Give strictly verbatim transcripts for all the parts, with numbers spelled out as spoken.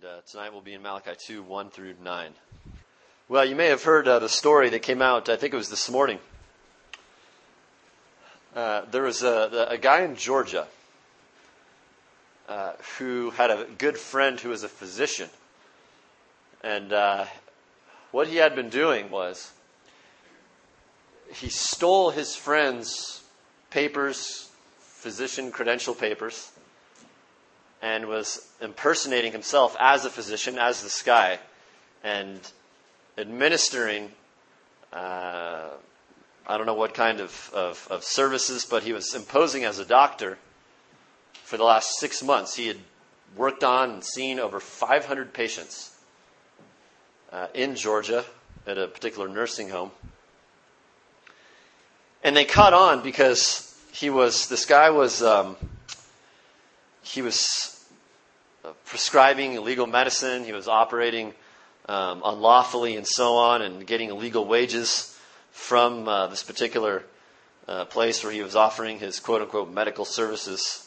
And uh, tonight we'll be in Malachi two, one through nine. Well, you may have heard uh, the story that came out, I think it was this morning. Uh, there was a, a guy in Georgia uh, who had a good friend who was a physician. And uh, what he had been doing was he stole his friend's papers, physician credential papers, and was impersonating himself as a physician, as this guy, and administering, uh, I don't know what kind of, of, of services, but he was imposing as a doctor for the last six months. He had worked on and seen over five hundred patients uh, in Georgia at a particular nursing home. And they caught on because he was, this guy was, um, he was prescribing illegal medicine. He was operating um, unlawfully and so on, and getting illegal wages from uh, this particular uh, place where he was offering his quote-unquote medical services.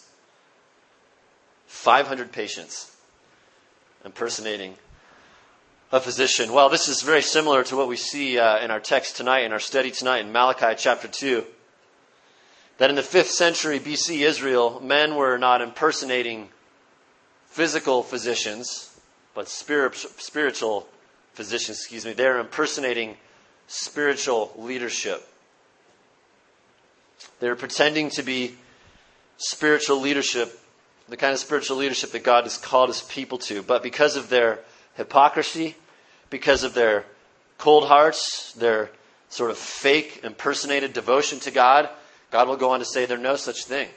five hundred patients impersonating a physician. Well, this is very similar to what we see uh, in our text tonight, in our study tonight in Malachi chapter two. That in the fifth century B C Israel, men were not impersonating physical physicians, but spirit, spiritual physicians, excuse me. They're impersonating spiritual leadership. They're pretending to be spiritual leadership, the kind of spiritual leadership that God has called His people to. But because of their hypocrisy, because of their cold hearts, their sort of fake, impersonated devotion to God, God will go on to say there's no such thing.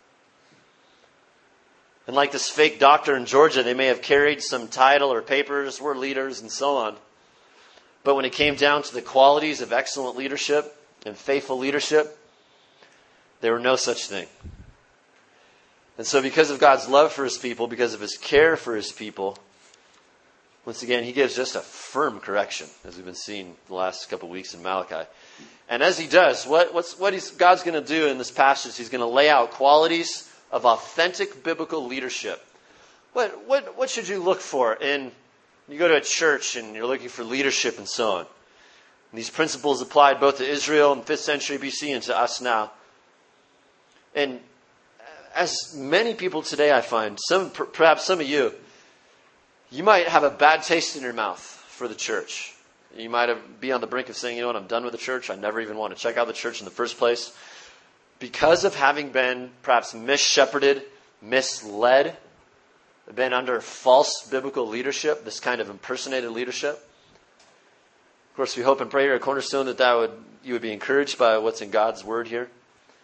And like this fake doctor in Georgia, they may have carried some title or papers, were leaders and so on. But when it came down to the qualities of excellent leadership and faithful leadership, there were no such thing. And so because of God's love for His people, because of His care for His people, once again, He gives just a firm correction, as we've been seeing the last couple of weeks in Malachi. And as He does, what, what's, what he's, God's going to do in this passage, He's going to lay out qualities of authentic biblical leadership. What, what, what should you look for in, you go to a church and you're looking for leadership and so on. And these principles applied both to Israel in fifth century B C and to us now. And as many people today, I find, some perhaps some of you, you might have a bad taste in your mouth for the church. You might have, be on the brink of saying, you know what, I'm done with the church. I never even want to check out the church in the first place. Because of having been perhaps mis-shepherded, misled, been under false biblical leadership, this kind of impersonated leadership. Of course, we hope and pray here at Cornerstone that, that would, you would be encouraged by what's in God's Word here.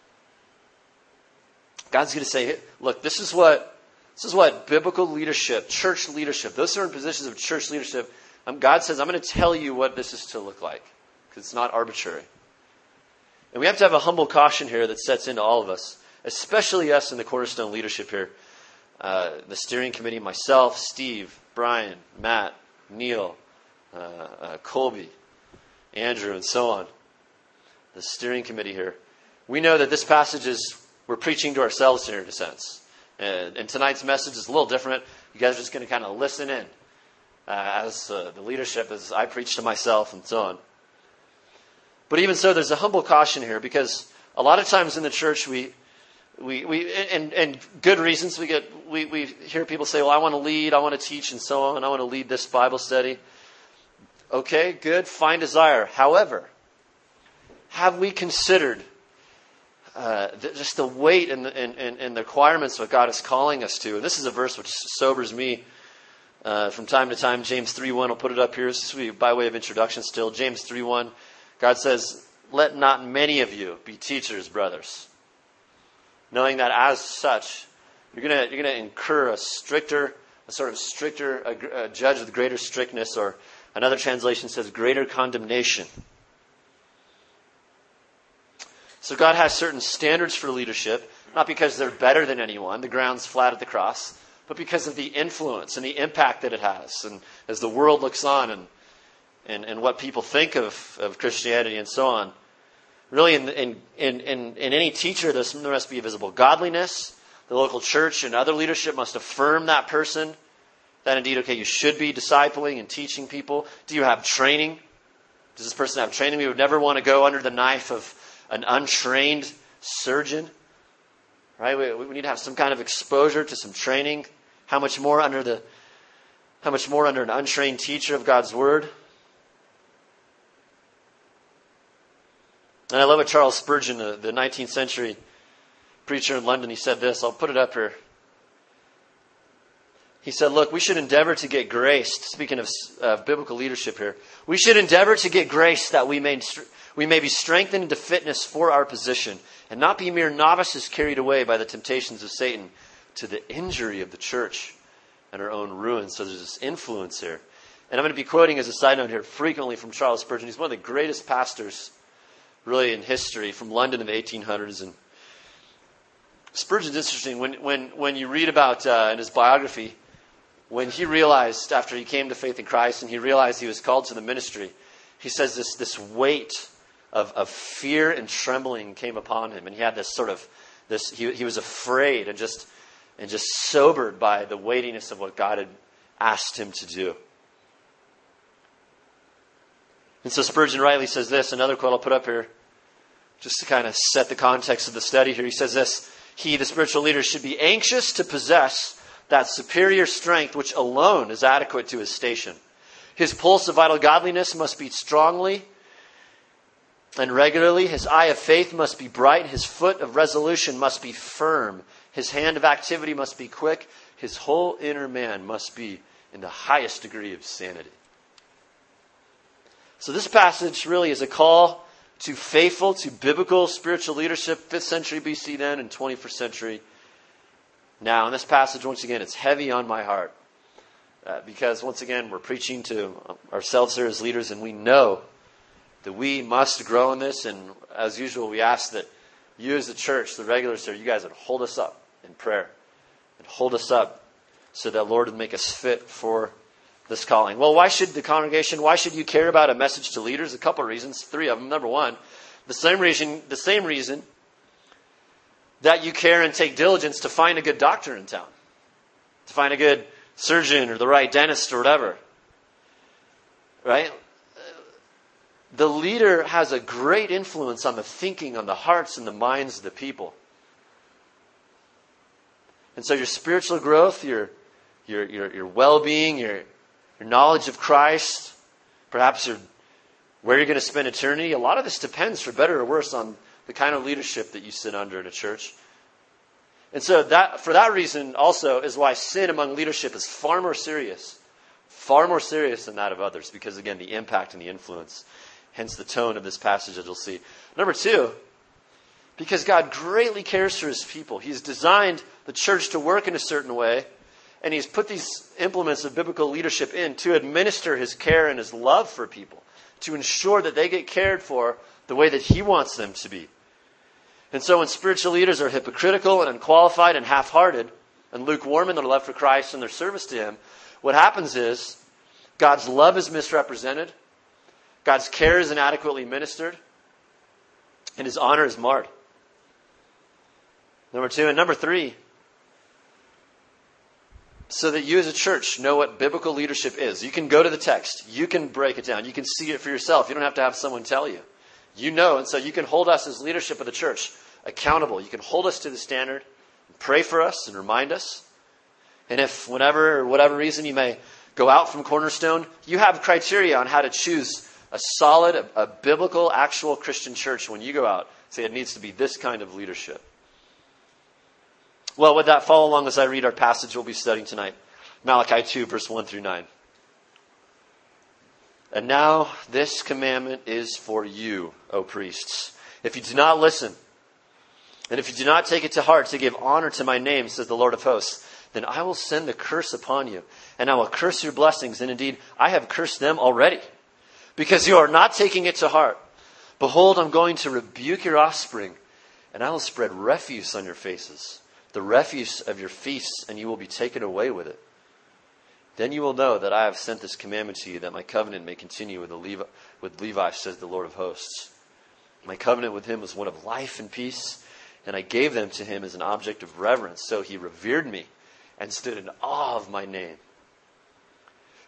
God's going to say, look, this is what this is what biblical leadership, church leadership, those certain positions of church leadership, um, God says, I'm going to tell you what this is to look like. Because it's not arbitrary. And we have to have a humble caution here that sets into all of us, especially us in the Cornerstone leadership here. Uh, the steering committee, myself, Steve, Brian, Matt, Neil, uh, uh, Colby, Andrew, and so on. The steering committee here. We know that this passage is, we're preaching to ourselves here in a sense. And, and tonight's message is a little different. You guys are just going to kind of listen in uh, as uh, the leadership, as I preach to myself and so on. But even so, there's a humble caution here, because a lot of times in the church, we, we, we, and, and good reasons, we get, we, we hear people say, well, I want to lead, I want to teach and so on, I want to lead this Bible study. Okay, good, fine desire. However, have we considered uh, the, just the weight and the, and, and, and the requirements of what God is calling us to? And this is a verse which sobers me uh, from time to time. James three one, I'll put it up here. This will be by way of introduction still. James three one. God says, let not many of you be teachers, brothers, knowing that as such, you're going to you're going to incur a stricter, a sort of stricter, a, a judge with greater strictness, or another translation says greater condemnation. So God has certain standards for leadership, not because they're better than anyone, the ground's flat at the cross, but because of the influence and the impact that it has. And as the world looks on and And, and what people think of, of Christianity and so on. Really, in, in, in, in any teacher, there must be a visible godliness. The local church and other leadership must affirm that person, that indeed, okay, you should be discipling and teaching people? Do you have training? Does this person have training? We would never want to go under the knife of an untrained surgeon. Right? We, we need to have some kind of exposure to some training. How much more under the how much more under an untrained teacher of God's Word? And I love what Charles Spurgeon, the, the nineteenth century preacher in London, he said this. I'll put it up here. He said, look, we should endeavor to get grace. Speaking of uh, biblical leadership here. We should endeavor to get grace that we may, we may be strengthened into fitness for our position and not be mere novices carried away by the temptations of Satan to the injury of the church and our own ruin. So there's this influence here. And I'm going to be quoting as a side note here frequently from Charles Spurgeon. He's one of the greatest pastors really in history from London in the eighteen hundreds. And Spurgeon's interesting. When, when, when you read about uh, in his biography, when he realized, after he came to faith in Christ, and he realized he was called to the ministry, he says this this weight of, of fear and trembling came upon him, and he had this sort of this. He he was afraid and just and just sobered by the weightiness of what God had asked him to do. And so Spurgeon rightly says this. Another quote I'll put up here, just to kind of set the context of the study here. He says this: He, the spiritual leader, should be anxious to possess that superior strength which alone is adequate to his station. His pulse of vital godliness must beat strongly and regularly. His eye of faith must be bright. His foot of resolution must be firm. His hand of activity must be quick. His whole inner man must be in the highest degree of sanity. So this passage really is a call to faithful, to biblical spiritual leadership, fifth century B C then and twenty-first century now. In this passage, once again, it's heavy on my heart. Uh, because, once again, we're preaching to ourselves here as leaders, and we know that we must grow in this. And as usual, we ask that you as the church, the regulars here, you guys would hold us up in prayer. And hold us up so that Lord would make us fit for this calling. Well, why should the congregation, why should you care about a message to leaders? A couple of reasons, three of them. Number one, the same reason, the same reason that you care and take diligence to find a good doctor in town. To find a good surgeon or the right dentist or whatever. Right? The leader has a great influence on the thinking, on the hearts and the minds of the people. And so your spiritual growth, your your your, your well-being, your your knowledge of Christ, perhaps your, where you're going to spend eternity, a lot of this depends, for better or worse, on the kind of leadership that you sit under in a church. And so that, for that reason also is why sin among leadership is far more serious, far more serious than that of others, because again, the impact and the influence, hence the tone of this passage, as you'll see. Number two, because God greatly cares for his people. He's designed the church to work in a certain way, and he's put these implements of biblical leadership in to administer his care and his love for people, to ensure that they get cared for the way that he wants them to be. And so when spiritual leaders are hypocritical and unqualified and half-hearted and lukewarm in their love for Christ and their service to him, what happens is God's love is misrepresented, God's care is inadequately ministered, and his honor is marred. Number two. And number three, so that you as a church know what biblical leadership is. You can go to the text. You can break it down. You can see it for yourself. You don't have to have someone tell you. You know, and so you can hold us as leadership of the church accountable. You can hold us to the standard, pray for us and remind us. And if whenever or whatever reason you may go out from Cornerstone, you have criteria on how to choose a solid, a, a biblical, actual Christian church when you go out. Say it needs to be this kind of leadership. Well, with that, follow along as I read our passage we'll be studying tonight. Malachi two, verse one through nine. And now this commandment is for you, O priests. If you do not listen, and if you do not take it to heart to give honor to my name, says the Lord of hosts, then I will send the curse upon you, and I will curse your blessings. And indeed, I have cursed them already, because you are not taking it to heart. Behold, I'm going to rebuke your offspring, and I will spread refuse on your faces, the refuse of your feasts, and you will be taken away with it. Then you will know that I have sent this commandment to you, that my covenant may continue with, the Levi, with Levi, says the Lord of hosts. My covenant with him was one of life and peace, and I gave them to him as an object of reverence. So he revered me and stood in awe of my name.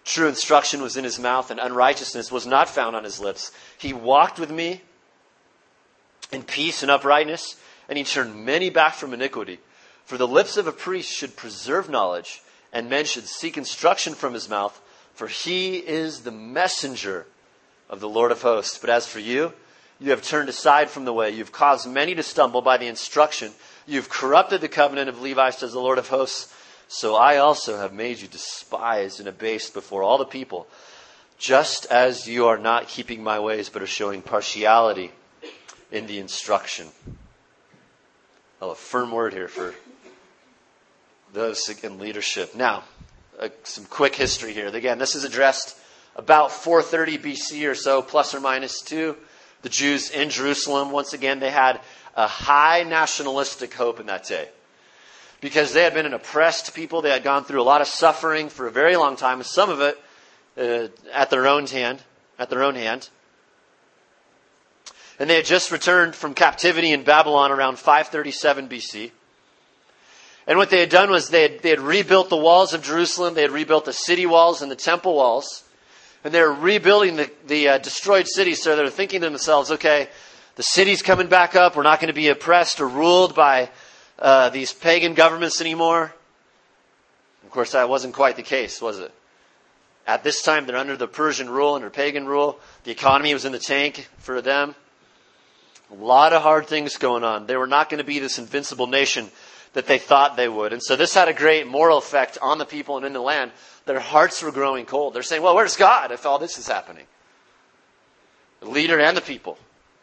True instruction was in his mouth, and unrighteousness was not found on his lips. He walked with me in peace and uprightness, and he turned many back from iniquity. For the lips of a priest should preserve knowledge, and men should seek instruction from his mouth, for he is the messenger of the Lord of hosts. But as for you, you have turned aside from the way. You've caused many to stumble by the instruction. You've corrupted the covenant of Levi, says the Lord of hosts. So I also have made you despised and abased before all the people, just as you are not keeping my ways, but are showing partiality in the instruction. Oh, a firm word here for those in leadership. Now, uh, some quick history here. Again, this is addressed about four thirty B C or so, plus or minus two. The Jews in Jerusalem, once again, they had a high nationalistic hope in that day. Because they had been an oppressed people. They had gone through a lot of suffering for a very long time. And some of it uh, at their own hand. At their own hand. And they had just returned from captivity in Babylon around five thirty-seven B C. And what they had done was they had, they had rebuilt the walls of Jerusalem. They had rebuilt the city walls and the temple walls. And they were rebuilding the, the uh, destroyed city. So they were thinking to themselves, okay, the city's coming back up. We're not going to be oppressed or ruled by Uh, these pagan governments anymore. Of course, that wasn't quite the case, was it? At this time, they're under the Persian rule, under pagan rule. The economy was in the tank for them. A lot of hard things going on. They were not going to be this invincible nation that they thought they would. And so this had a great moral effect on the people and in the land. Their hearts were growing cold. They're saying, well, where's God if all this is happening? The leader and the people.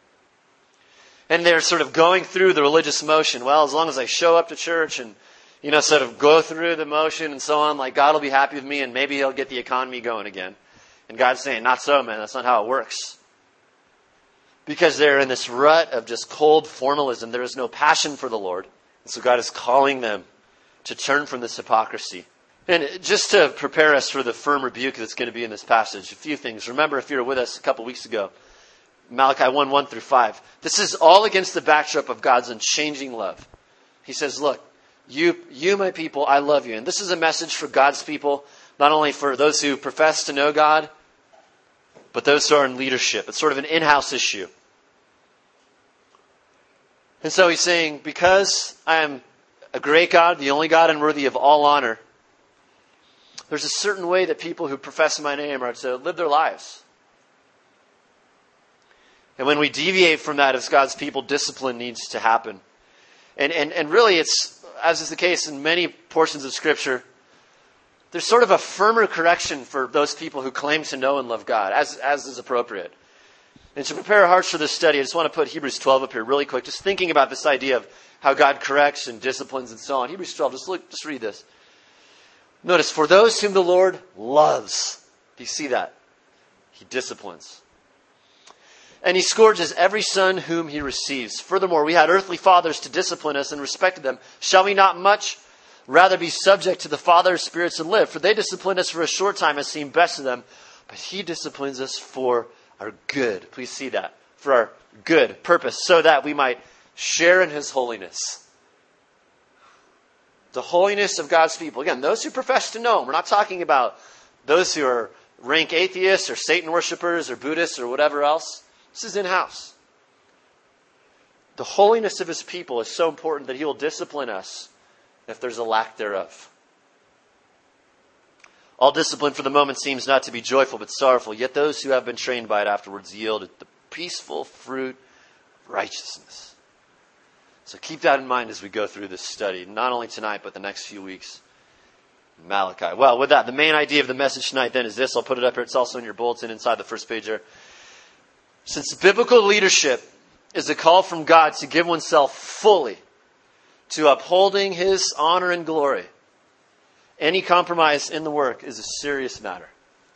And they're sort of going through the religious motion. Well, as long as I show up to church and, you know, sort of go through the motion and so on, like God will be happy with me and maybe he'll get the economy going again. And God's saying, not so, man. That's not how it works. Because they're in this rut of just cold formalism. There is no passion for the Lord. And so God is calling them to turn from this hypocrisy. And just to prepare us for the firm rebuke that's going to be in this passage, a few things. Remember, if you were with us a couple weeks ago, Malachi one, one through five. This is all against the backdrop of God's unchanging love. He says, look, you, you, my people, I love you. And this is a message for God's people, not only for those who profess to know God, but those who are in leadership. It's sort of an in-house issue. And so he's saying, because I am a great God, the only God and worthy of all honor, there's a certain way that people who profess my name are to live their lives. And when we deviate from that as God's people, discipline needs to happen. And, and, and really it's, as is the case in many portions of Scripture, there's sort of a firmer correction for those people who claim to know and love God, as, as is appropriate. And to prepare our hearts for this study, I just want to put Hebrews twelve up here really quick, just thinking about this idea of how God corrects and disciplines and so on. Hebrews twelve, just look, just read this. Notice, for those whom the Lord loves, do you see that? He disciplines. And he scourges every son whom he receives. Furthermore, we had earthly fathers to discipline us and respected them. Shall we not much rather be subject to the Father of spirits and live? For they discipline us for a short time as seemed best to them, but he disciplines us for our good. Please see that. For our good purpose, so that we might share in his holiness. The holiness of God's people. Again, those who profess to know him. We're not talking about those who are rank atheists or Satan worshipers or Buddhists or whatever else. This is in-house. The holiness of his people is so important that he will discipline us if there's a lack thereof. All discipline for the moment seems not to be joyful but sorrowful, yet those who have been trained by it afterwards yield the peaceful fruit of righteousness. So keep that in mind as we go through this study, not only tonight but the next few weeks. Malachi. Well, with that, the main idea of the message tonight then is this. I'll put it up here. It's also in your bulletin inside the first page there. Since biblical leadership is a call from God to give oneself fully to upholding his honor and glory, any compromise in the work is a serious matter.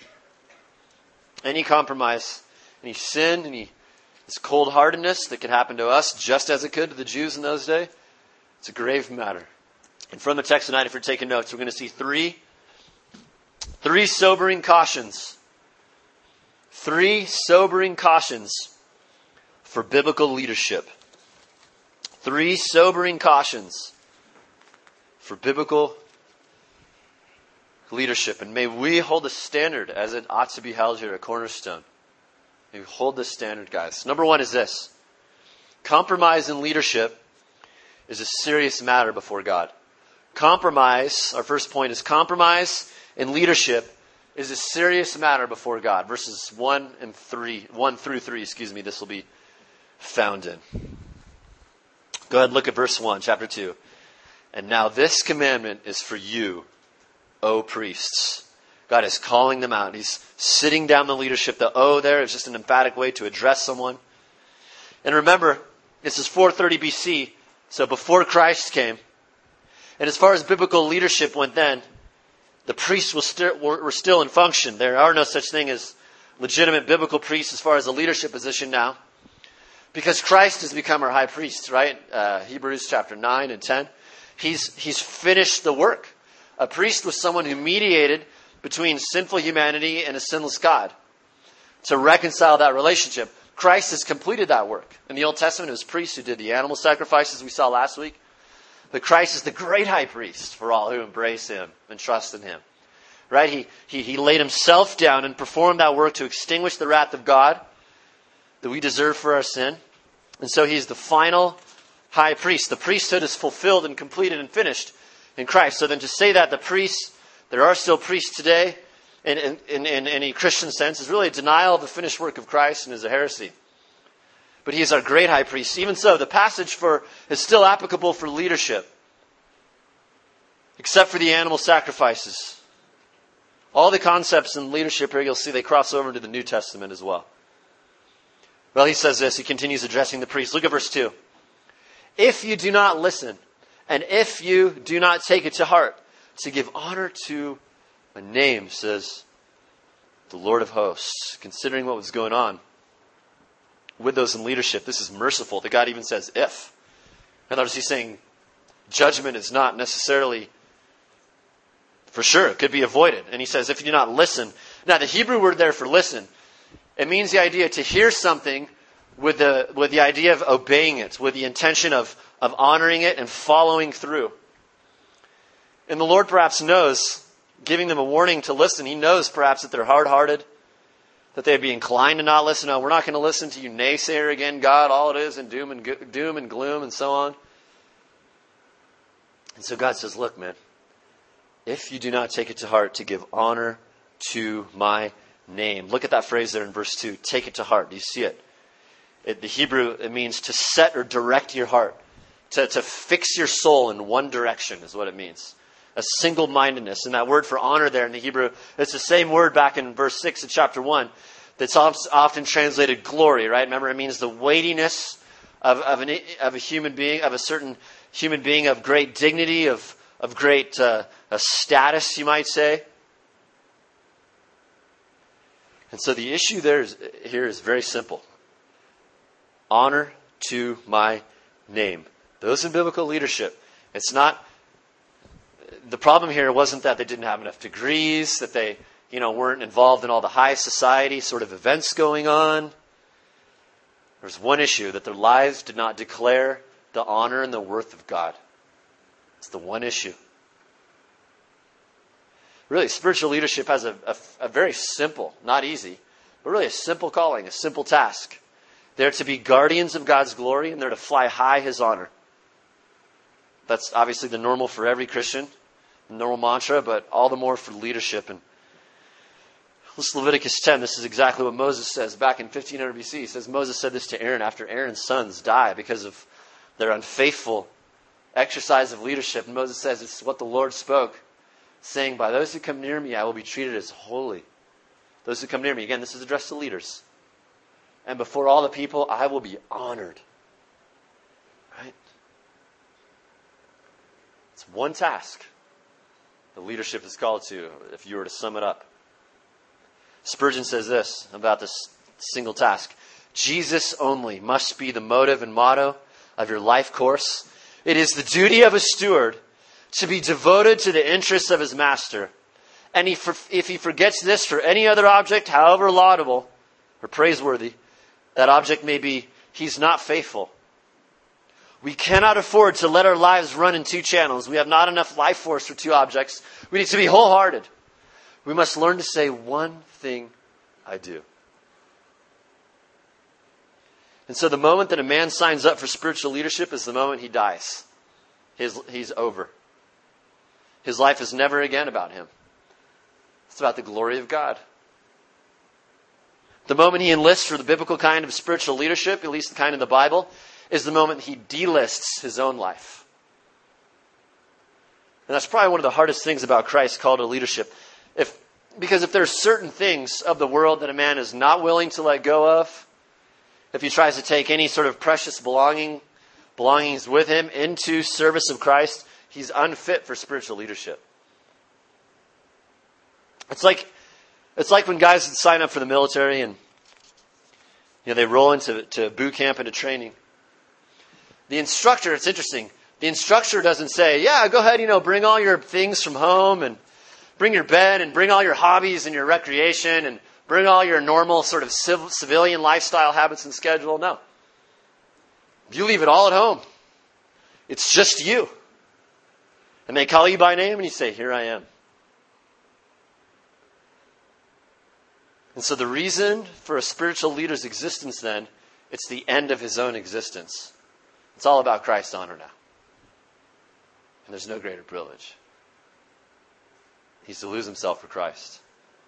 Any compromise, any sin, any this cold-heartedness that could happen to us just as it could to the Jews in those days, it's a grave matter. And from the text tonight, if you're taking notes, we're going to see three, three sobering cautions. Three sobering cautions for biblical leadership. Three sobering cautions for biblical leadership. And may we hold the standard as it ought to be held here at Cornerstone. May we hold this standard, guys. Number one is this. Compromise in leadership is a serious matter before God. Compromise, our first point is compromise in leadership is a serious matter before God. Verses one and three, one through three, excuse me, this will be found in. Go ahead and look at verse one, chapter two. And now this commandment is for you, O priests. God is calling them out. He's sitting down the leadership. The O there is just an emphatic way to address someone. And remember, this is four thirty B C, so before Christ came. And as far as biblical leadership went then, the priests were still, were still in function. There are no such thing as legitimate biblical priests as far as a leadership position now. Because Christ has become our high priest, right? Uh, Hebrews chapter nine and ten. He's, he's finished the work. A priest was someone who mediated between sinful humanity and a sinless God to reconcile that relationship. Christ has completed that work. In the Old Testament, it was priests who did the animal sacrifices we saw last week. But Christ is the great high priest for all who embrace him and trust in him. Right? He, he, he laid himself down and performed that work to extinguish the wrath of God that we deserve for our sin. And so he's the final high priest. The priesthood is fulfilled and completed and finished in Christ. So then to say that the priests, there are still priests today in, in, in, in any Christian sense, is really a denial of the finished work of Christ and is a heresy. But he is our great high priest. Even so, the passage for is still applicable for leadership, except for the animal sacrifices. All the concepts in leadership here, you'll see they cross over into the New Testament as well. Well, he says this. He continues addressing the priests. Look at verse two. If you do not listen, and if you do not take it to heart, to give honor to my name, says the Lord of hosts. Considering what was going on with those in leadership, this is merciful that God even says if. In other words, he's saying judgment is not necessarily for sure. It could be avoided. And he says, if you do not listen. Now, the Hebrew word there for listen, it means the idea to hear something with the with the idea of obeying it, with the intention of, of honoring it and following through. And the Lord perhaps knows, giving them a warning to listen, he knows perhaps that they're hard-hearted, that they'd be inclined to not listen. No, we're not going to listen to you naysayer again, God. All it is and doom and doom and gloom and so on. And so God says, look, man, if you do not take it to heart to give honor to my name. Look at that phrase there in verse two. Take it to heart. Do you see it? it the Hebrew, it means to set or direct your heart. To, to fix your soul in one direction is what it means. A single-mindedness. And that word for honor there in the Hebrew, it's the same word back in verse six of chapter one that's often translated glory, right? Remember, it means the weightiness of, of, an, of a human being, of a certain human being of great dignity, of, of great uh, a status, you might say. And so the issue there is, here is very simple. Honor to my name. Those in biblical leadership, it's not... The problem here wasn't that they didn't have enough degrees, that they, you know, weren't involved in all the high society sort of events going on. There was one issue, that their lives did not declare the honor and the worth of God. It's the one issue. Really, spiritual leadership has a, a, a very simple, not easy, but really a simple calling, a simple task. They're to be guardians of God's glory, and they're to fly high His honor. That's obviously the normal for every Christian, the normal mantra, but all the more for leadership. And this Leviticus ten, this is exactly what Moses says back in fifteen hundred B C. He says Moses said this to Aaron after Aaron's sons die because of their unfaithful exercise of leadership. And Moses says it's what the Lord spoke, saying, by those who come near me, I will be treated as holy. Those who come near me. Again, this is addressed to leaders. And before all the people, I will be honored. Right? It's one task the leadership is called to, if you were to sum it up. Spurgeon says this about this single task. Jesus only must be the motive and motto of your life course. It is the duty of a steward to be devoted to the interests of his master. And if he forgets this for any other object, however laudable or praiseworthy that object may be, he's not faithful. We cannot afford to let our lives run in two channels. We have not enough life force for two objects. We need to be wholehearted. We must learn to say, one thing I do. And so the moment that a man signs up for spiritual leadership is the moment he dies. His, he's over. His life is never again about him. It's about the glory of God. The moment he enlists for the biblical kind of spiritual leadership, at least the kind in the Bible, is the moment he delists his own life. And that's probably one of the hardest things about Christ's call to leadership. If, because if there's certain things of the world that a man is not willing to let go of, if he tries to take any sort of precious belonging, belongings with him into service of Christ, he's unfit for spiritual leadership. It's like, it's like when guys sign up for the military and you know they roll into to boot camp and to training. The instructor, it's interesting. The instructor doesn't say, yeah, go ahead, you know, bring all your things from home and bring your bed and bring all your hobbies and your recreation and bring all your normal sort of civil, civilian lifestyle habits and schedule. No. You leave it all at home. It's just you. And they call you by name and you say, here I am. And so the reason for a spiritual leader's existence then, it's the end of his own existence. It's all about Christ's honor now. And there's no greater privilege. He's to lose himself for Christ.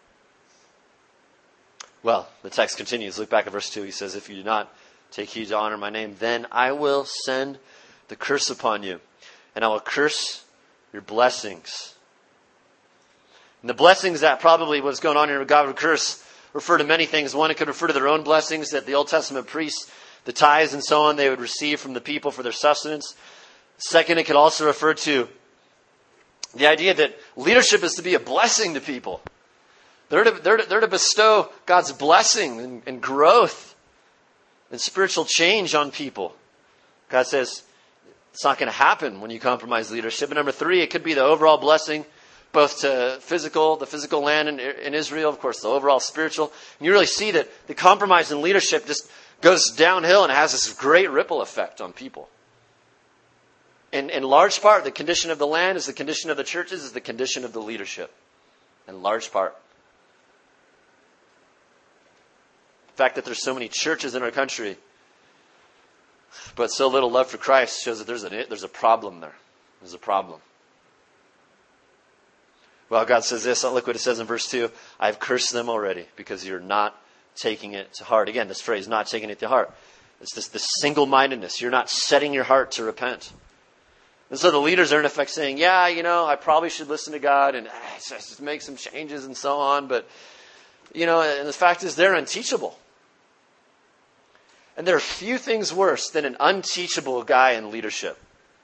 Well, the text continues. Look back at verse two. He says, if you do not take heed to honor my name, then I will send the curse upon you, and I will curse your blessings. And the blessings that probably was going on here with God would curse refer to many things. One, it could refer to their own blessings that the Old Testament priests, the tithes and so on, they would receive from the people for their sustenance. Second, it could also refer to the idea that leadership is to be a blessing to people. They're to, they're to, they're to bestow God's blessing and, and growth and spiritual change on people. God says it's not going to happen when you compromise leadership. And number three, it could be the overall blessing, both to physical, the physical land in, in Israel, of course, the overall spiritual. And you really see that the compromise in leadership just goes downhill and it has this great ripple effect on people. And in large part, the condition of the land is the condition of the churches, is the condition of the leadership. In large part. The fact that there's so many churches in our country, but so little love for Christ, shows that there's a, there's a problem there. There's a problem. Well, God says this. Look what it says in verse two. I've cursed them already because you're not taking it to heart. Again, this phrase, not taking it to heart. It's this, this single-mindedness. You're not setting your heart to repent. And so the leaders are in effect saying, yeah, you know, I probably should listen to God and ah, just make some changes and so on. But, you know, and the fact is they're unteachable. And there are few things worse than an unteachable guy in leadership.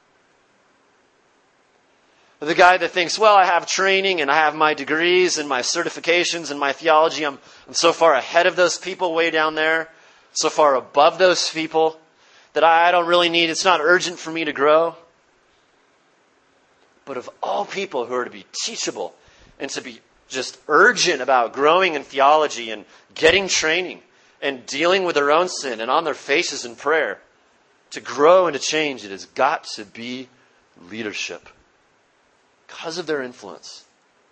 The guy that thinks, well, I have training and I have my degrees and my certifications and my theology. I'm, I'm so far ahead of those people way down there, so far above those people that I don't really need, it's not urgent for me to grow. But of all people who are to be teachable and to be just urgent about growing in theology and getting training and dealing with their own sin and on their faces in prayer, to grow and to change, it has got to be leadership. Because of their influence.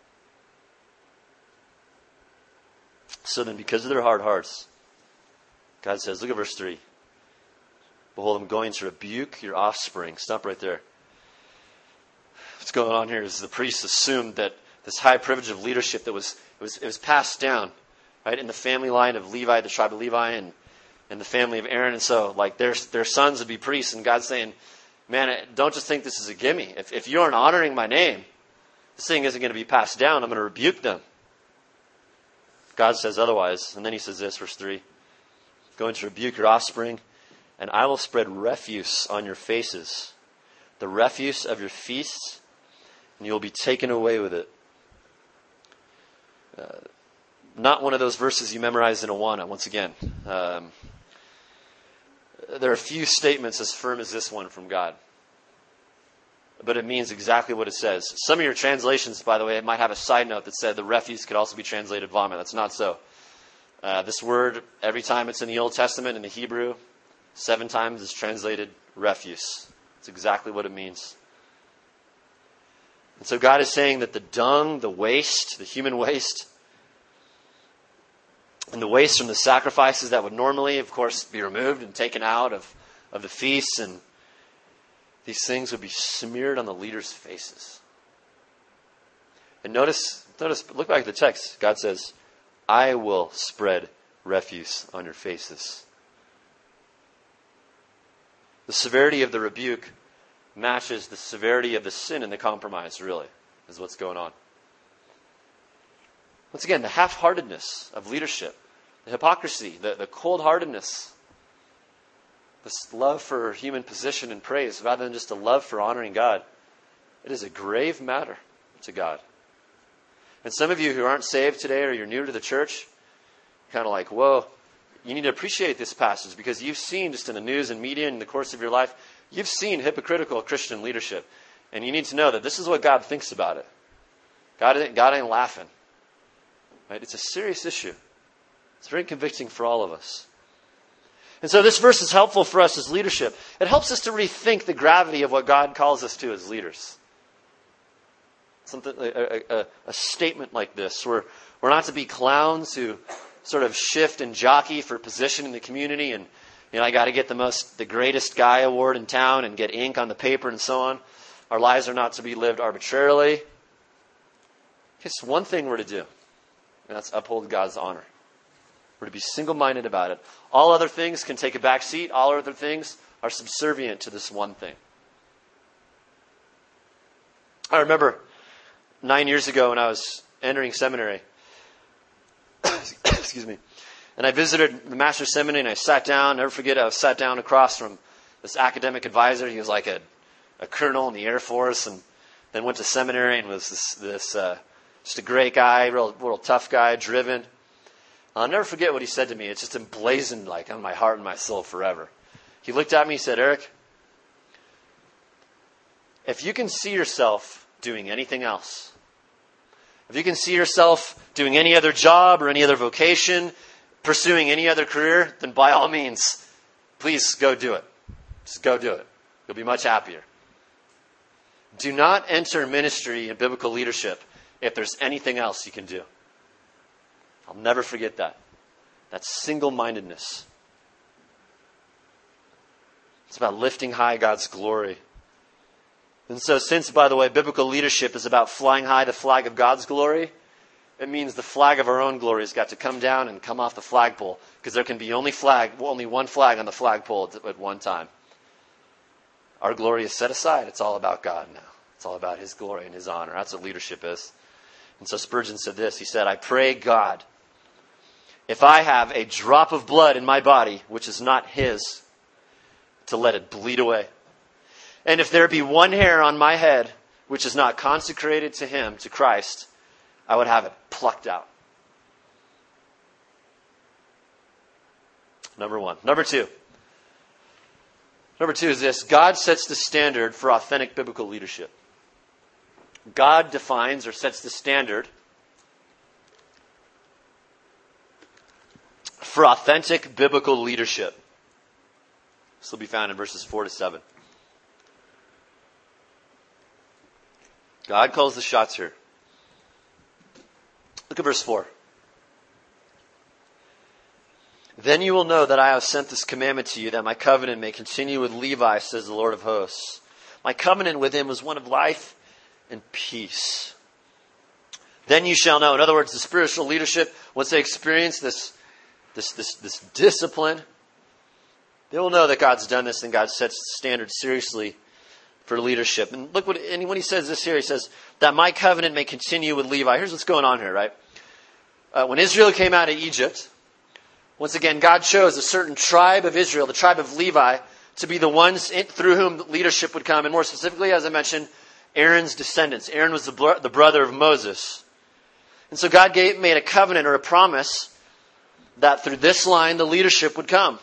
So then, because of their hard hearts, God says, look at verse three. Behold, I'm going to rebuke your offspring. Stop right there. What's going on here is the priests assumed that this high privilege of leadership that was it was, it was passed down, right, in the family line of Levi, the tribe of Levi, and, and the family of Aaron. And so, like, their, their sons would be priests. And God's saying, man, don't just think this is a gimme. If, if you aren't honoring my name, this thing isn't going to be passed down. I'm going to rebuke them. God says otherwise. And then he says this, verse three. Going to rebuke your offspring, and I will spread refuse on your faces, the refuse of your feasts, and you will be taken away with it. Uh, not one of those verses you memorize in Awana, once again. Um, there are a few statements as firm as this one from God. But it means exactly what it says. Some of your translations, by the way, might have a side note that said the refuse could also be translated vomit. That's not so. Uh, this word, every time it's in the Old Testament, in the Hebrew, seven times is translated refuse. That's exactly what it means. And so God is saying that the dung, the waste, the human waste, and the waste from the sacrifices that would normally, of course, be removed and taken out of, of the feasts, and these things would be smeared on the leaders' faces. And notice, notice, look back at the text. God says, I will spread refuse on your faces. The severity of the rebuke matches the severity of the sin and the compromise, really, is what's going on. Once again, the half-heartedness of leadership, the hypocrisy, the, the cold-heartedness, this love for human position and praise rather than just a love for honoring God. It is a grave matter to God. And some of you who aren't saved today or you're new to the church, kind of like, whoa, you need to appreciate this passage because you've seen just in the news and media in the course of your life, you've seen hypocritical Christian leadership. And you need to know that this is what God thinks about it. God ain't, God ain't laughing. Right? It's a serious issue. It's very convicting for all of us. And so this verse is helpful for us as leadership. It helps us to rethink the gravity of what God calls us to as leaders. Something, a, a, a statement like this, where we're not to be clowns who sort of shift and jockey for position in the community, and you know, I got to get the most, the greatest guy award in town, and get ink on the paper and so on. Our lives are not to be lived arbitrarily. Just one thing we're to do, and that's uphold God's honor. We're to be single-minded about it. All other things can take a back seat. All other things are subservient to this one thing. I remember nine years ago when I was entering seminary, excuse me, and I visited the Master's Seminary and I sat down. Never forget, I was sat down across from this academic advisor. He was like a, a colonel in the Air Force, and then went to seminary and was this, this uh, just a great guy, real, real tough guy, driven. I'll never forget what he said to me. It's just emblazoned like on my heart and my soul forever. He looked at me and said, Eric, if you can see yourself doing anything else, if you can see yourself doing any other job or any other vocation, pursuing any other career, then by all means, please go do it. Just go do it. You'll be much happier. Do not enter ministry and biblical leadership if there's anything else you can do. I'll never forget that. That's single-mindedness. It's about lifting high God's glory. And so since, by the way, biblical leadership is about flying high the flag of God's glory, it means the flag of our own glory has got to come down and come off the flagpole, because there can be only flag, only one flag on the flagpole at one time. Our glory is set aside. It's all about God now. It's all about His glory and His honor. That's what leadership is. And so Spurgeon said this. He said, I pray God, if I have a drop of blood in my body, which is not His, to let it bleed away. And if there be one hair on my head, which is not consecrated to Him, to Christ, I would have it plucked out. Number one. Number two. Number two is this. God sets the standard for authentic biblical leadership. God defines or sets the standard for authentic biblical leadership. This will be found in verses four to seven. God calls the shots here. Look at verse four. Then you will know that I have sent this commandment to you, that my covenant may continue with Levi, says the Lord of hosts. My covenant with him was one of life and peace. Then you shall know. In other words, the spiritual leadership, once they experience this, this, this, this discipline, they will know that God's done this and God sets the standard seriously for leadership. And look what, and when he says this here, he says that my covenant may continue with Levi. Here's what's going on here, right? Uh, when Israel came out of Egypt, once again, God chose a certain tribe of Israel, the tribe of Levi, to be the ones in, through whom leadership would come. And more specifically, as I mentioned, Aaron's descendants. Aaron was the, bro- the brother of Moses. And so God gave, made a covenant or a promise that through this line, the leadership would come.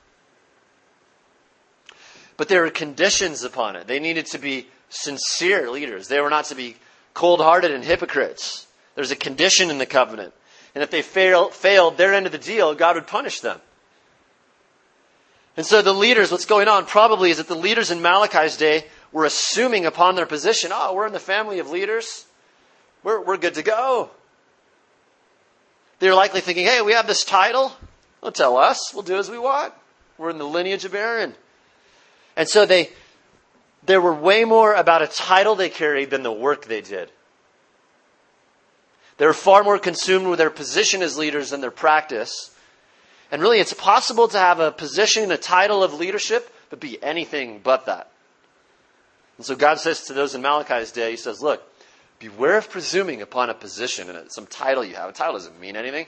But there were conditions upon it. They needed to be sincere leaders. They were not to be cold-hearted and hypocrites. There's a condition in the covenant. And if they fail, failed their end of the deal, God would punish them. And so the leaders, what's going on probably is that the leaders in Malachi's day were assuming upon their position, oh, we're in the family of leaders. We're, we're good to go. They're likely thinking, hey, we have this title. Don't tell us. We'll do as we want. We're in the lineage of Aaron. And so they, they were way more about a title they carried than the work they did. They were far more consumed with their position as leaders than their practice. And really, it's possible to have a position, a title of leadership, but be anything but that. And so God says to those in Malachi's day, He says, look, beware of presuming upon a position and some title you have. A title doesn't mean anything.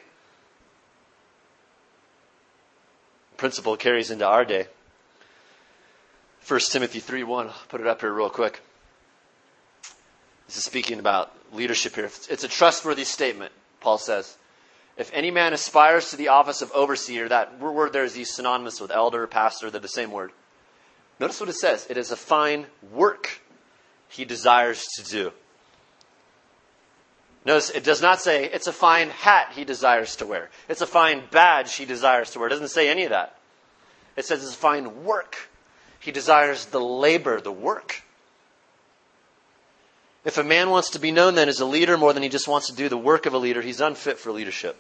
The principle carries into our day. First Timothy three one, I'll put it up here real quick. This is speaking about leadership here. It's a trustworthy statement, Paul says. If any man aspires to the office of overseer, that word there is used synonymous with elder, pastor, they're the same word. Notice what it says. It is a fine work he desires to do. Notice it does not say it's a fine hat he desires to wear. It's a fine badge he desires to wear. It doesn't say any of that. It says it's a fine work. He desires the labor, the work. If a man wants to be known then as a leader more than he just wants to do the work of a leader, he's unfit for leadership.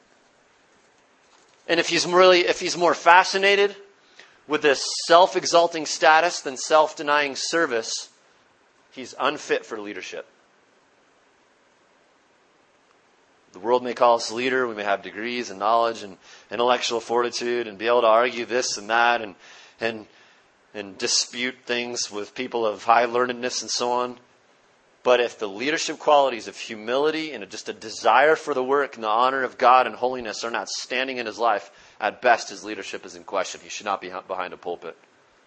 And if he's really, if he's more fascinated with this self-exalting status than self-denying service, he's unfit for leadership. The world may call us leader. We may have degrees and knowledge and intellectual fortitude and be able to argue this and that and and and dispute things with people of high learnedness and so on. But if the leadership qualities of humility and just a desire for the work and the honor of God and holiness are not standing in his life, at best his leadership is in question. He should not be behind a pulpit.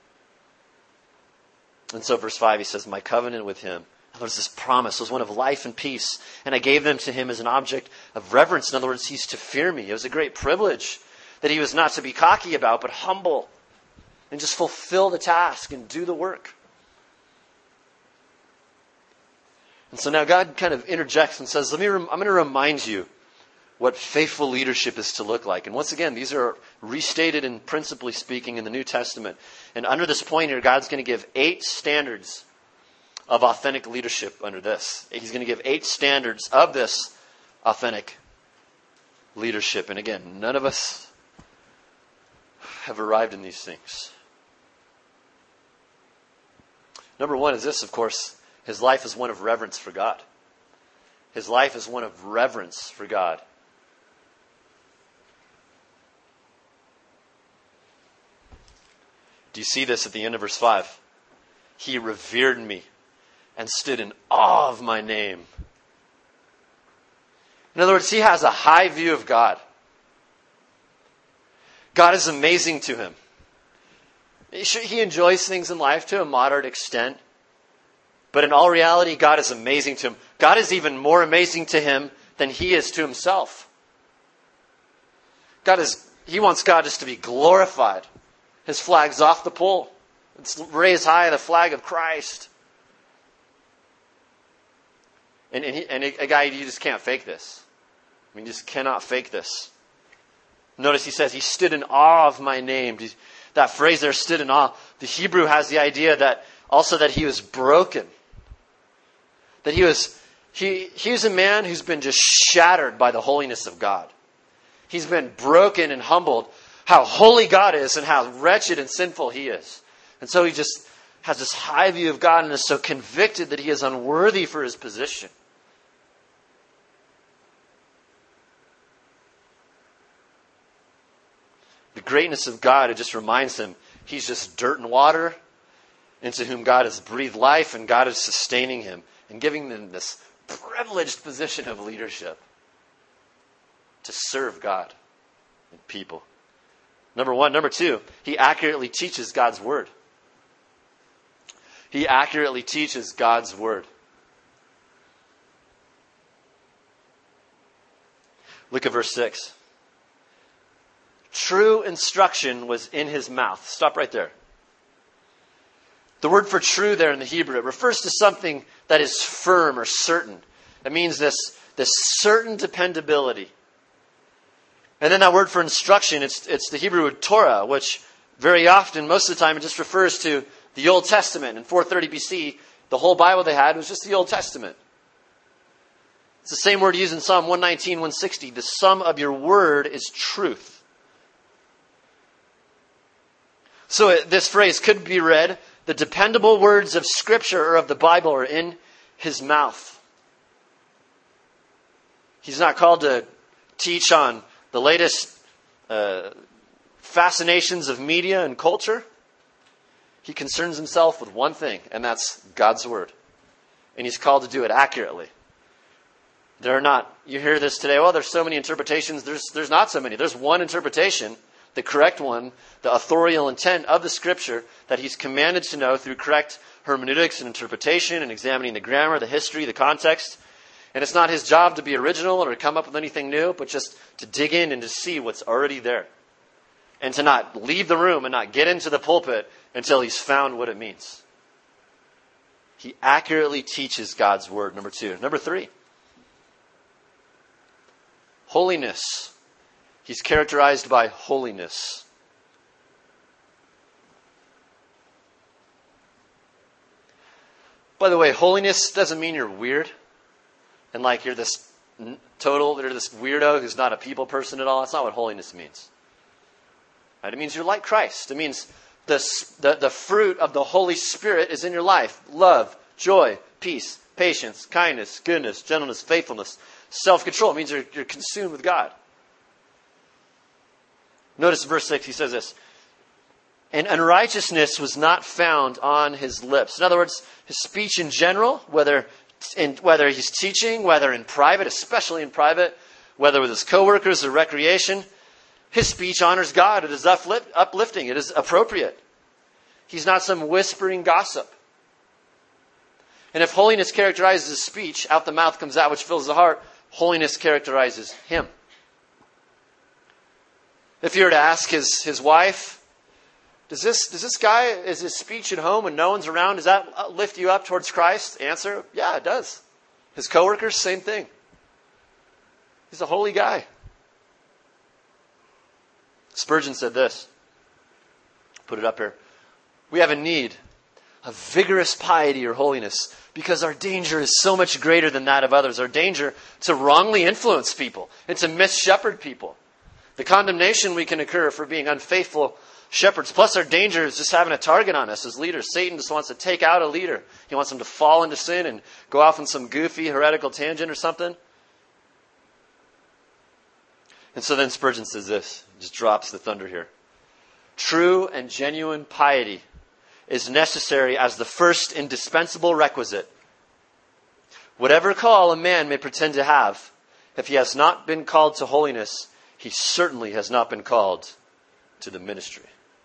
And so verse five, he says, my covenant with him. In other words, this promise was one of life and peace. And I gave them to him as an object of reverence. In other words, he's to fear me. It was a great privilege that he was not to be cocky about, but humble. And just fulfill the task and do the work. And so now God kind of interjects and says, Let me. Rem- I'm going to remind you what faithful leadership is to look like. And once again, these are restated and principally speaking in the New Testament. And under this point here, God's going to give eight standards of authentic leadership under this. He's going to give eight standards of this authentic leadership. And again, none of us have arrived in these things. Number one is this, of course. His life is one of reverence for God. His life is one of reverence for God. Do you see this at the end of verse five? He revered me and stood in awe of my name. In other words, he has a high view of God. God is amazing to him. He enjoys things in life to a moderate extent. But in all reality, God is amazing to him. God is even more amazing to him than he is to himself. God is, he wants God just to be glorified. His flag's off the pole. It's raised high, the flag of Christ. And, and, he, and a guy, you just can't fake this. I mean, you just cannot fake this. Notice he says, he stood in awe of my name. That phrase there, stood in awe. The Hebrew has the idea that also that he was broken. That he was, he, he was a man who's been just shattered by the holiness of God. He's been broken and humbled. How holy God is and how wretched and sinful he is. And so he just has this high view of God and is so convicted that he is unworthy for his position. The greatness of God, it just reminds him he's just dirt and water into whom God has breathed life and God is sustaining him and giving them this privileged position of leadership to serve God and people. Number one. Number two, he accurately teaches God's word. He accurately teaches God's word. Look at verse six. True instruction was in his mouth. Stop right there. The word for true there in the Hebrew, it refers to something that is firm or certain. It means this, this certain dependability. And then that word for instruction, it's, it's the Hebrew word Torah, which very often, most of the time, it just refers to The Old Testament in four thirty B C, the whole Bible they had was just the Old Testament. It's the same word used in Psalm one nineteen, one sixty. The sum of your word is truth. So this phrase could be read, the dependable words of Scripture or of the Bible are in his mouth. He's not called to teach on the latest uh, fascinations of media and culture. He concerns himself with one thing, and that's God's word. And he's called to do it accurately. There are not, you hear this today, well, there's so many interpretations. There's, there's not so many. There's one interpretation, the correct one, the authorial intent of the Scripture that he's commanded to know through correct hermeneutics and interpretation and examining the grammar, the history, the context. And it's not his job to be original or to come up with anything new, but just to dig in and to see what's already there. And to not leave the room and not get into the pulpit until he's found what it means. He accurately teaches God's word, number two. Number three, holiness. He's characterized by holiness. By the way, holiness doesn't mean you're weird. And like you're this total, you're this weirdo who's not a people person at all. That's not what holiness means. Right? It means you're like Christ. It means the, the, the fruit of the Holy Spirit is in your life. Love, joy, peace, patience, kindness, goodness, gentleness, faithfulness, self-control. It means you're, you're consumed with God. Notice verse six, he says this. And unrighteousness was not found on his lips. In other words, his speech in general, whether in, whether he's teaching, whether in private, especially in private, whether with his coworkers or recreation, his speech honors God. It is uplift, uplifting. It is appropriate. He's not some whispering gossip. And if holiness characterizes his speech, out the mouth comes that which fills the heart. Holiness characterizes him. If you were to ask his, his wife, does this, does this guy, is his speech at home when no one's around, does that lift you up towards Christ? Answer, yeah, it does. His coworkers, same thing. He's a holy guy. Spurgeon said this. Put it up here. We have a need of vigorous piety or holiness because our danger is so much greater than that of others. Our danger to wrongly influence people and to mis-shepherd people. The condemnation we can incur for being unfaithful shepherds. Plus our danger is just having a target on us as leaders. Satan just wants to take out a leader. He wants them to fall into sin and go off on some goofy heretical tangent or something. And so then Spurgeon says this. Just drops the thunder here. True and genuine piety is necessary as the first indispensable requisite. Whatever call a man may pretend to have, if he has not been called to holiness, he certainly has not been called to the ministry.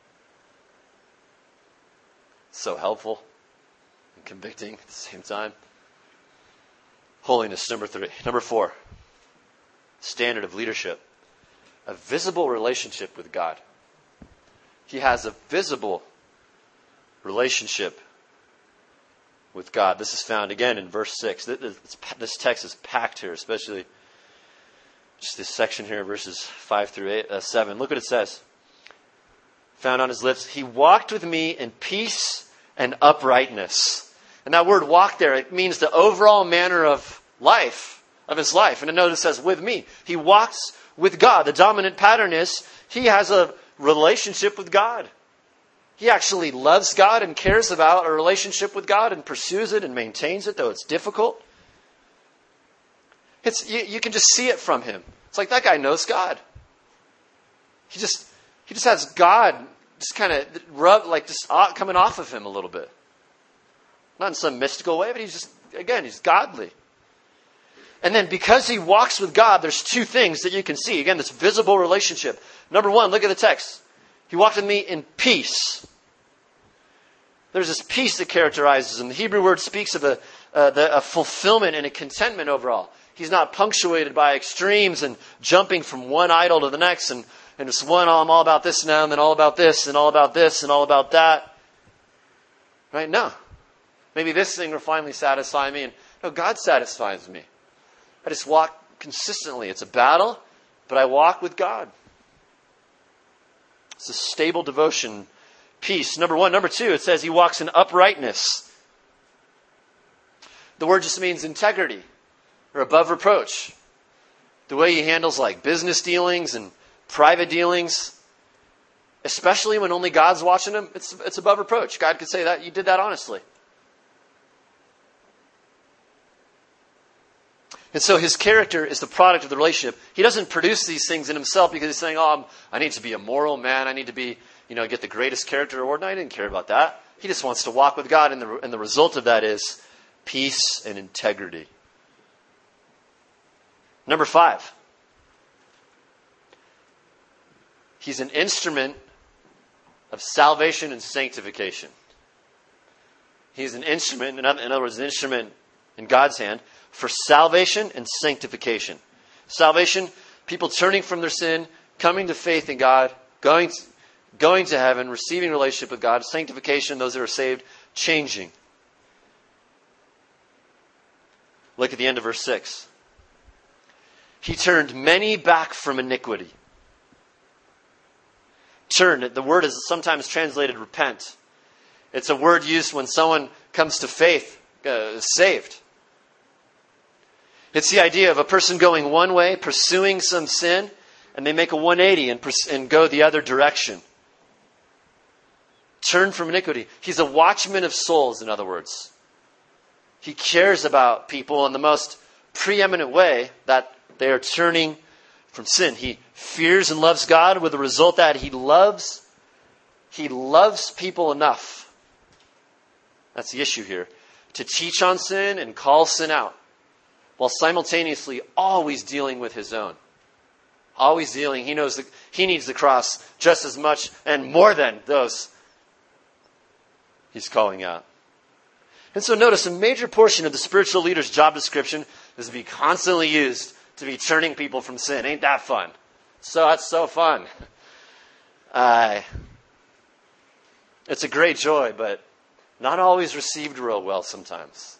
So helpful and convicting at the same time. Holiness, number three. Number four, standard of leadership. A visible relationship with God. He has a visible relationship with God. This is found again in verse six. This text is packed here, especially just this section here, verses five through eight, uh, seven. Look what it says. Found on his lips, he walked with me in peace and uprightness. And that word walk there, it means the overall manner of life, of his life. And notice it says with me. He walks with God. The dominant pattern is he has a relationship with God. He actually loves God and cares about a relationship with God and pursues it and maintains it, though it's difficult. It's you, you can just see it from him. It's like that guy knows God. He just he just has God just kind of rub like just coming off of him a little bit. Not in some mystical way, but he's just again he's godly. And then because he walks with God, there's two things that you can see. Again, this visible relationship. Number one, look at the text. He walked with me in peace. There's this peace that characterizes him. The Hebrew word speaks of a, uh, the, a fulfillment and a contentment overall. He's not punctuated by extremes and jumping from one idol to the next and, and just one, oh, I'm all about this now, and then all about this, and all about this, and all about that. Right? No. Maybe this thing will finally satisfy me. And no, God satisfies me. I just walk consistently. It's a battle, but I walk with God. It's a stable devotion peace. Number one. Number two, it says he walks in uprightness. The word just means integrity or above reproach. The way he handles like business dealings and private dealings, especially when only God's watching him, it's, it's above reproach. God could say that you did that honestly. And so his character is the product of the relationship. He doesn't produce these things in himself because he's saying, oh, I'm, I need to be a moral man. I need to be, you know, get the greatest character award. No, he didn't care about that. He just wants to walk with God. And the, and the result of that is peace and integrity. Number five. He's an instrument of salvation and sanctification. He's an instrument, in other words, an instrument in God's hand for salvation and sanctification. Salvation, people turning from their sin, coming to faith in God, going to, going to heaven, receiving a relationship with God. Sanctification, those that are saved, changing. Look at the end of verse six. He turned many back from iniquity. Turn, the word is sometimes translated repent. It's a word used when someone comes to faith, uh, saved. It's the idea of a person going one way, pursuing some sin, and they make a one eighty and, pers- and go the other direction. Turn from iniquity. He's a watchman of souls, in other words. He cares about people in the most preeminent way that they are turning from sin. He fears and loves God with the result that he loves, he loves people enough. That's the issue here. To teach on sin and call sin out, while simultaneously always dealing with his own. Always dealing. He knows that he needs the cross just as much and more than those he's calling out. And so notice a major portion of the spiritual leader's job description is to be constantly used to be turning people from sin. Ain't that fun? So that's so fun. Uh, it's a great joy, but not always received real well sometimes.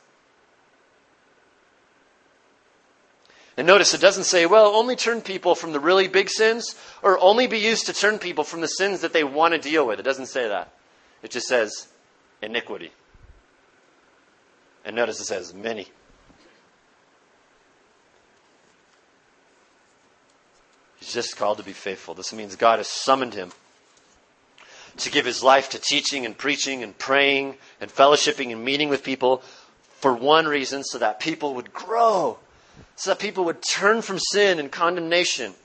And notice it doesn't say, well, only turn people from the really big sins, or only be used to turn people from the sins that they want to deal with. It doesn't say that. It just says iniquity. And notice it says many. He's just called to be faithful. This means God has summoned him to give his life to teaching and preaching and praying and fellowshipping and meeting with people for one reason, so that people would grow. So that people would turn from sin and condemnation.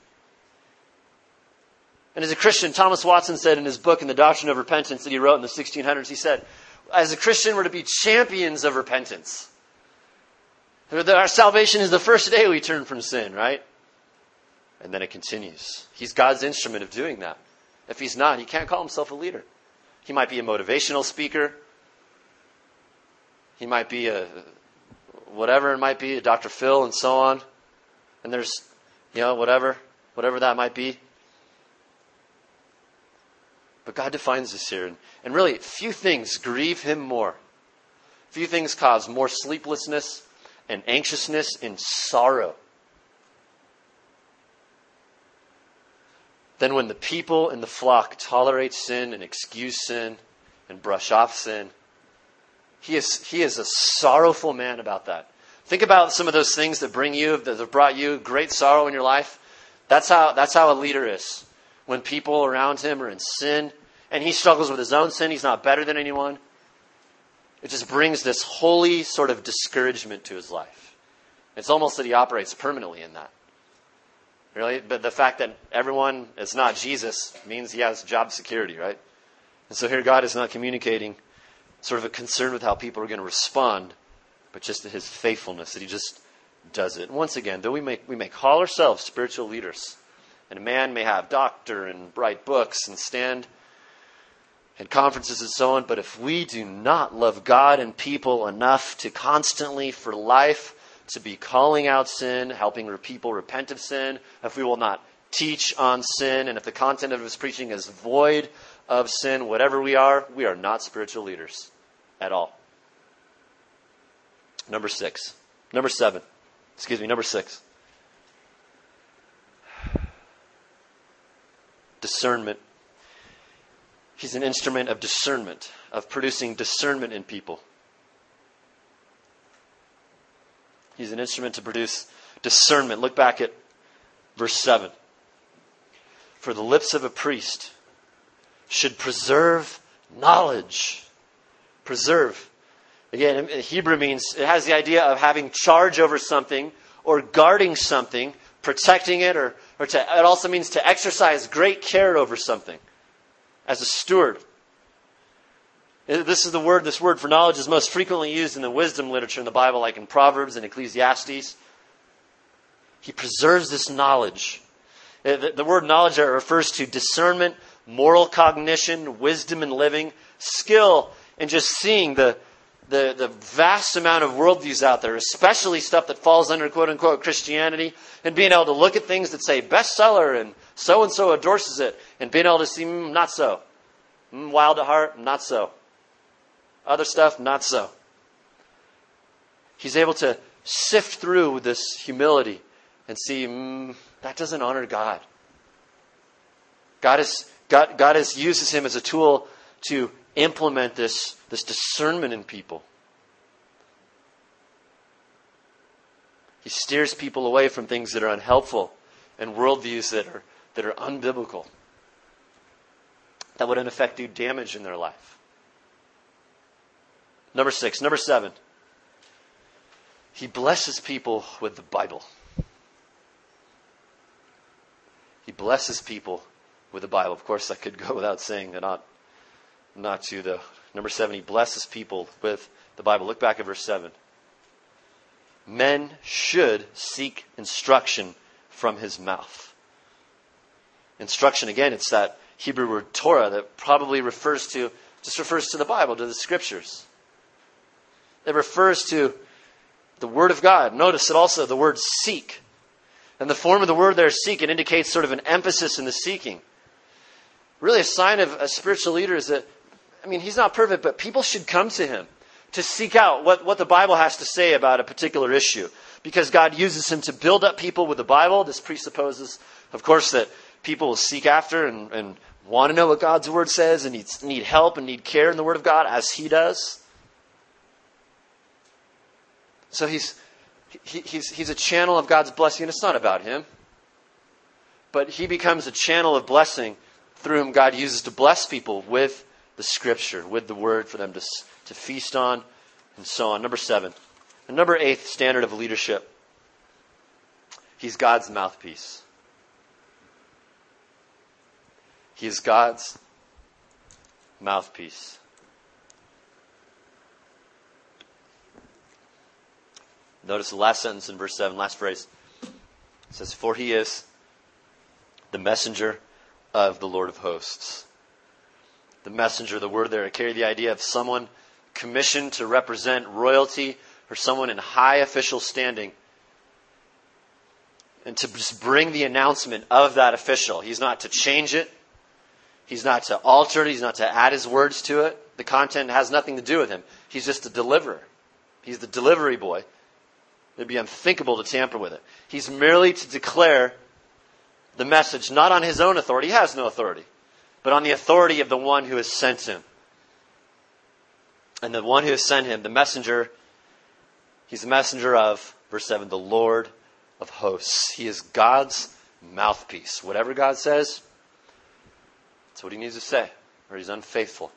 And as a Christian, Thomas Watson said in his book, in the Doctrine of Repentance that he wrote in the sixteen hundreds, he said, as a Christian, we're to be champions of repentance. Our salvation is the first day we turn from sin, right? And then it continues. He's God's instrument of doing that. If he's not, he can't call himself a leader. He might be a motivational speaker. He might be a whatever it might be, a Doctor Phil and so on. And there's, you know, whatever, whatever that might be. But God defines this here. And, and really, few things grieve him more. Few things cause more sleeplessness and anxiousness and sorrow than when the people in the flock tolerate sin and excuse sin and brush off sin. He is, he is a sorrowful man about that. Think about some of those things that bring you, that have brought you great sorrow in your life. That's how, that's how a leader is. When people around him are in sin and he struggles with his own sin, he's not better than anyone. It just brings this holy sort of discouragement to his life. It's almost that he operates permanently in that. Really? But the fact that everyone is not Jesus means he has job security, right? And so here God is not communicating sort of a concern with how people are going to respond, but just his faithfulness, that he just does it. And once again, though we may, we may call ourselves spiritual leaders, and a man may have doctor and write books and stand at conferences and so on, but if we do not love God and people enough to constantly, for life, to be calling out sin, helping people repent of sin, if we will not teach on sin, and if the content of his preaching is void of sin, whatever we are, we are not spiritual leaders at all. Number six. Number seven. Excuse me, number six. Discernment. He's an instrument of discernment, of producing discernment in people. He's an instrument to produce discernment. Look back at verse seven. For the lips of a priest should preserve knowledge. Preserve. Again, in Hebrew means, it has the idea of having charge over something or guarding something, protecting it, or, or to, it also means to exercise great care over something as a steward. This is the word, this word for knowledge is most frequently used in the wisdom literature in the Bible, like in Proverbs and Ecclesiastes. He preserves this knowledge. The, the word knowledge there refers to discernment, moral cognition, wisdom in living, skill in just seeing the, the, the vast amount of worldviews out there, especially stuff that falls under quote-unquote Christianity, and being able to look at things that say bestseller and so-and-so endorses it, and being able to see, mm, not so. Mm, wild at heart, not so. Other stuff, not so. He's able to sift through with this humility and see, mm, that doesn't honor God. God is God, God is, uses him as a tool to implement this, this discernment in people. He steers people away from things that are unhelpful and worldviews that are, that are unbiblical, that would in effect do damage in their life. Number six. Number seven. He blesses people with the Bible. He blesses people with the Bible. Of course, I could go without saying that not, not to the number seven. He blesses people with the Bible. Look back at verse seven. Men should seek instruction from his mouth. Instruction, again, it's that Hebrew word Torah that probably refers to, just refers to the Bible, to the Scriptures. It refers to the Word of God. Notice that also the word seek. And the form of the word there, seek, it indicates sort of an emphasis in the seeking. Really a sign of a spiritual leader is that, I mean, he's not perfect, but people should come to him to seek out what, what the Bible has to say about a particular issue. Because God uses him to build up people with the Bible. This presupposes, of course, that people will seek after and, and want to know what God's Word says and need, need help and need care in the Word of God as he does. So he's he, he's he's a channel of God's blessing, and it's not about him. But he becomes a channel of blessing through whom God uses to bless people with the Scripture, with the Word for them to, to feast on, and so on. Number seven. And number eight standard of leadership. He's God's mouthpiece. He is God's mouthpiece. Notice the last sentence in verse seven, last phrase. It says, for he is the messenger of the Lord of hosts. The messenger, the word there, it carried the idea of someone commissioned to represent royalty or someone in high official standing. And to just bring the announcement of that official. He's not to change it. He's not to alter it. He's not to add his words to it. The content has nothing to do with him. He's just a deliverer. He's the delivery boy. It'd be unthinkable to tamper with it. He's merely to declare the message, not on his own authority. He has no authority. But on the authority of the one who has sent him. And the one who has sent him, the messenger, he's the messenger of, verse seven, the Lord of hosts. He is God's mouthpiece. Whatever God says, that's what he needs to say, or he's unfaithful.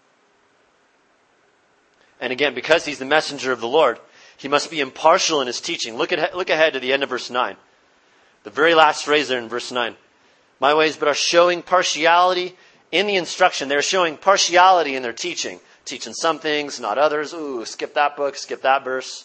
And again, because he's the messenger of the Lord, he must be impartial in his teaching. Look at look ahead to the end of verse nine. The very last phrase there in verse nine. My ways, but are showing partiality in the instruction. They're showing partiality in their teaching. Teaching some things, not others. Ooh, skip that book, skip that verse.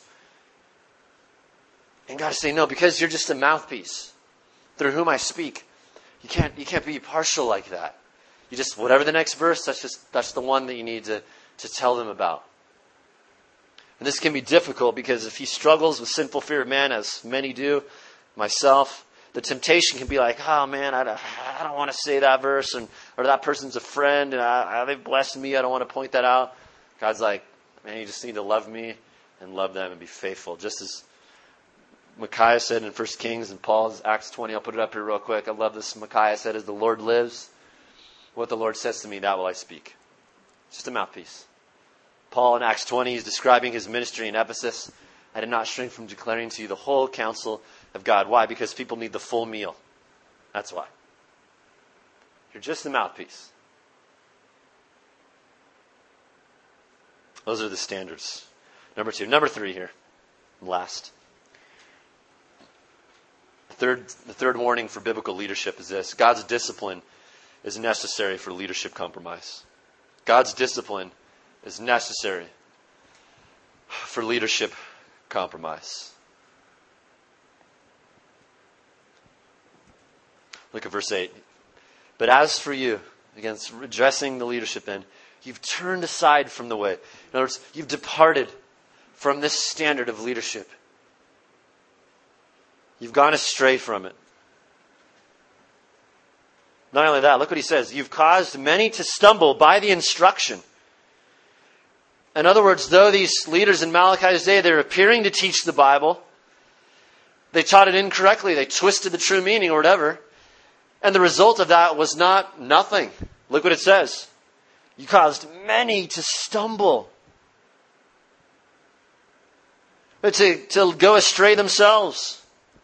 And God is saying, no, because you're just a mouthpiece through whom I speak. You can't you can't be partial like that. You just, whatever the next verse, that's just that's the one that you need to, to tell them about. And this can be difficult because if he struggles with sinful fear of man, as many do, myself, the temptation can be like, oh man, I don't, I don't want to say that verse, and or that person's a friend, and I, they've blessed me, I don't want to point that out. God's like, man, you just need to love me and love them and be faithful. Just as Micaiah said in First Kings and Paul's Acts twenty, I'll put it up here real quick. I love this. Micaiah said, as the Lord lives, What the Lord says to me, that will I speak. Just a mouthpiece. Paul in Acts twenty is describing his ministry in Ephesus. I did not shrink from declaring to you the whole counsel of God. Why? Because people need the full meal. That's why. You're just a mouthpiece. Those are the standards. Number two. Number three here. Last. The third, the third warning for biblical leadership is this. God's discipline is necessary for leadership compromise. God's discipline is necessary for leadership compromise. Look at verse eight. But as for you, against addressing the leadership end, you've turned aside from the way. In other words, you've departed from this standard of leadership. You've gone astray from it. Not only that, look what he says. You've caused many to stumble by the instruction. In other words, though these leaders in Malachi's day, they're appearing to teach the Bible, they taught it incorrectly. They twisted the true meaning or whatever. And the result of that was not nothing. Look what it says. You caused many to stumble. But to, to go astray themselves.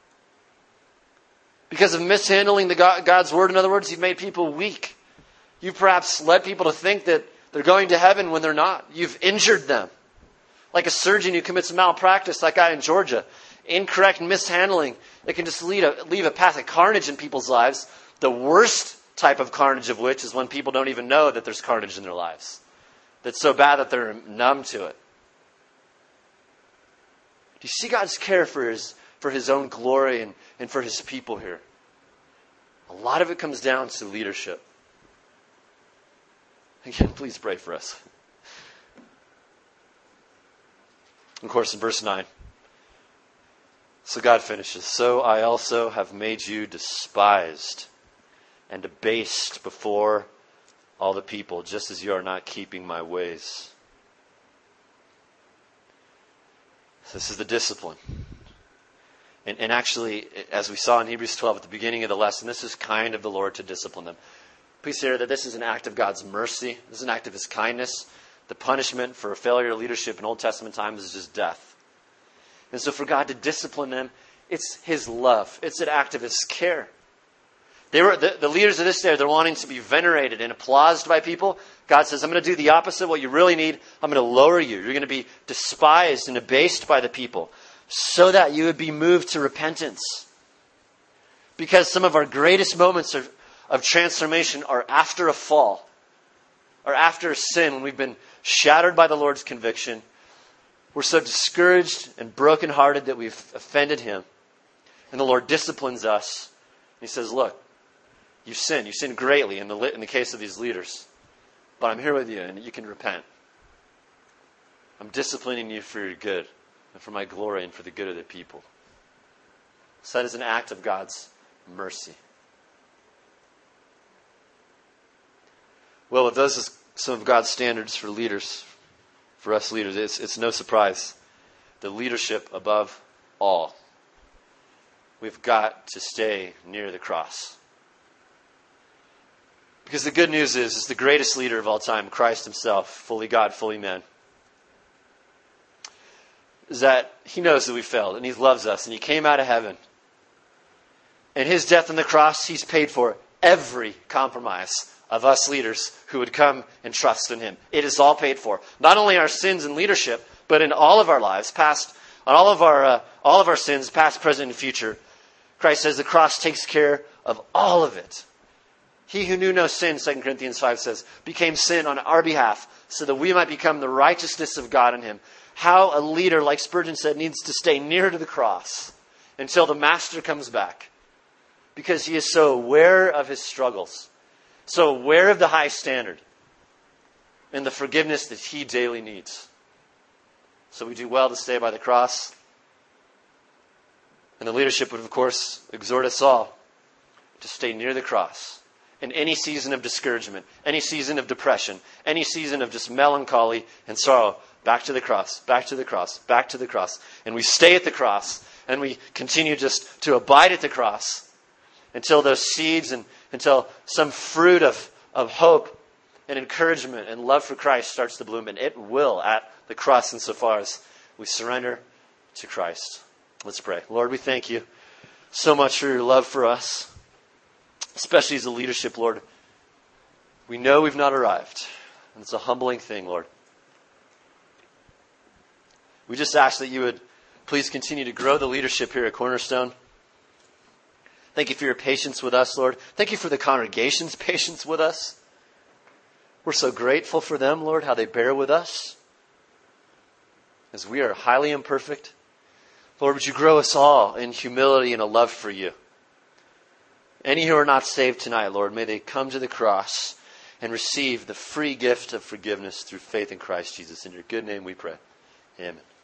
Because of mishandling the God, God's word, in other words, you've made people weak. You've perhaps led people to think that they're going to heaven when they're not. You've injured them. Like a surgeon who commits malpractice, that guy in Georgia. Incorrect mishandling. It can just lead a, leave a path of carnage in people's lives. The worst type of carnage of which is when people don't even know that there's carnage in their lives. That's so bad that they're numb to it. Do you see God's care for His, for His own glory and, and for His people here? A lot of it comes down to leadership. Again, please pray for us. Of course, in verse nine. So God finishes. So I also have made you despised and abased before all the people, just as you are not keeping my ways. This is the discipline. And, and actually, as we saw in Hebrews twelve at the beginning of the lesson, this is kind of the Lord to discipline them. Please hear that this is an act of God's mercy. This is an act of His kindness. The punishment for failure of leadership in Old Testament times is just death. And so for God to discipline them, it's His love. It's an act of His care. They were the, the leaders of this day, they're wanting to be venerated and applauded by people. God says, I'm going to do the opposite. What you really need, I'm going to lower you. You're going to be despised and abased by the people so that you would be moved to repentance. Because some of our greatest moments of, of transformation are after a fall, or after a sin, when we've been shattered by the Lord's conviction. We're so discouraged and brokenhearted that we've offended Him. And the Lord disciplines us. And He says, look, you've sinned. You've sinned greatly in the, in the case of these leaders. But I'm here with you and you can repent. I'm disciplining you for your good and for my glory and for the good of the people. So that is an act of God's mercy. Well, if those are some of God's standards for leaders, for us leaders, it's, it's no surprise. The leadership above all. We've got to stay near the cross. Because the good news is, is the greatest leader of all time, Christ Himself, fully God, fully man, is that He knows that we failed and He loves us and He came out of heaven. And His death on the cross, He's paid for every compromise of us leaders who would come and trust in Him. It is all paid for. Not only our sins in leadership, but in all of our lives, past, on all of our, uh, all of our sins, past, present, and future. Christ says the cross takes care of all of it. He who knew no sin, Second Corinthians five says, became sin on our behalf so that we might become the righteousness of God in Him. How a leader, like Spurgeon said, needs to stay near to the cross until the Master comes back. Because he is so aware of his struggles, so aware of the high standard and the forgiveness that he daily needs. So we do well to stay by the cross. And the leadership would, of course, exhort us all to stay near the cross. In any season of discouragement, any season of depression, any season of just melancholy and sorrow, back to the cross, back to the cross, back to the cross. And we stay at the cross, and we continue just to abide at the cross until those seeds and until some fruit of, of hope and encouragement and love for Christ starts to bloom. And it will at the cross insofar as we surrender to Christ. Let's pray. Lord, we thank you so much for your love for us, especially as a leadership, Lord. We know we've not arrived, and it's a humbling thing, Lord. We just ask that you would please continue to grow the leadership here at Cornerstone. Thank you for your patience with us, Lord. Thank you for the congregation's patience with us. We're so grateful for them, Lord, how they bear with us, as we are highly imperfect. Lord, would you grow us all in humility and a love for you? Any who are not saved tonight, Lord, may they come to the cross and receive the free gift of forgiveness through faith in Christ Jesus. In your good name we pray. Amen.